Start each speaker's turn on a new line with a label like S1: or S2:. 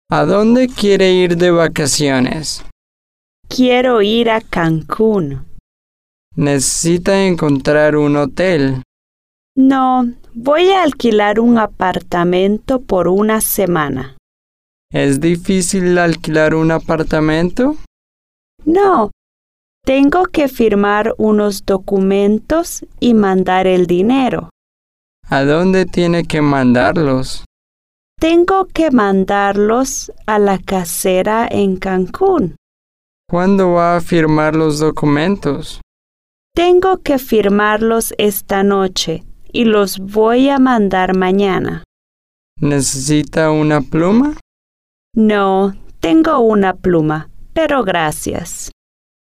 S1: ¿A dónde quiere ir de vacaciones?
S2: Quiero ir a Cancún.
S1: Necesita encontrar un hotel.
S2: No, voy a alquilar un apartamento por una semana.
S1: ¿Es difícil alquilar un apartamento?
S2: No, tengo que firmar unos documentos y mandar el dinero.
S1: ¿A dónde tiene que mandarlos?
S2: Tengo que mandarlos a la casera en Cancún.
S1: ¿Cuándo va a firmar los documentos?
S2: Tengo que firmarlos esta noche y los voy a mandar mañana.
S1: ¿Necesita una pluma?
S2: No, tengo una pluma, pero gracias.